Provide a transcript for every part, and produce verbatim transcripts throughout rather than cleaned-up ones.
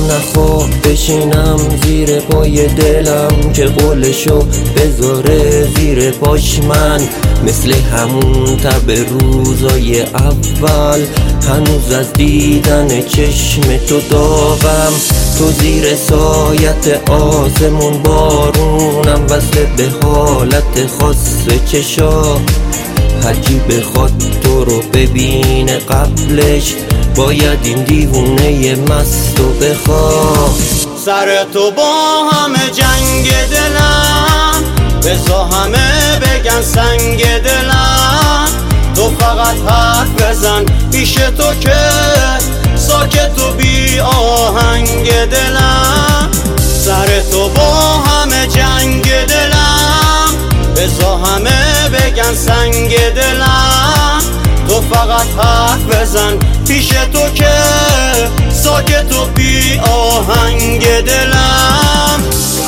نخوا بشینم زیر پای دلم که قولشو بذاره زیر پاش. من مثل همون تب روزای اول هنوز از دیدن چشم تو داغم. تو زیر سایت آسمون بارونم، وصل به حالت خاص چشا. هرکی بخواد تو رو ببینه قبلش باید این دیوونه مست و بخواه. سر تو با همه جنگ دلم، بزا همه بگن سنگ دلم. تو فقط حرف بزن پیش تو که ساکت و بی آهنگ دلم. سر تو با همه جنگ دلم، بزا همه بگن سنگ دلم. تو فقط حرف بزن پیش تو که ساکت و بی آهنگ دلم.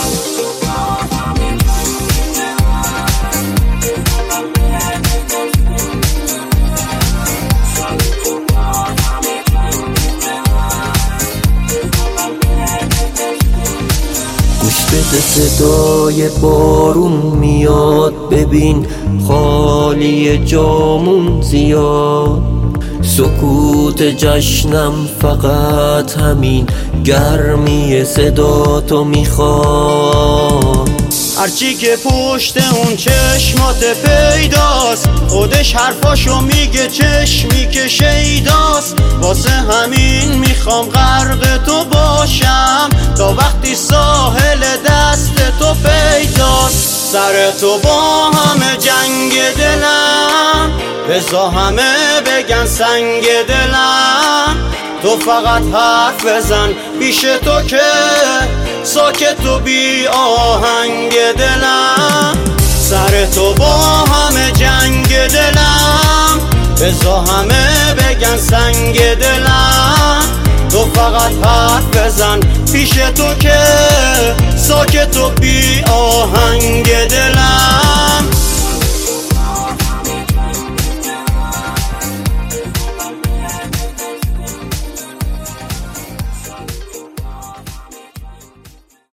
گوش بده صدای بارون میاد، ببین خالی جامون زیاد. سکوت جشنم فقط همین گرمی صدا تو میخواد. هرچی که پشت اون چشمات پیداست، خودش حرفاشو میگه چشمی که شیداست. واسه همین میخوام غرق تو باشم تا وقتی ساحل دست تو پیداست. سر تو با همه جنگ دلم، بزا همه بگن سنگ دلم. تو فقط حرف بزن پیش تو که ساکت و بی آهنگ دلم. سر تو با همه جنگ دلم، بزا همه بگن سنگ دلم. تو فقط حرف بزن پیش تو که ساکت و بی آهنگ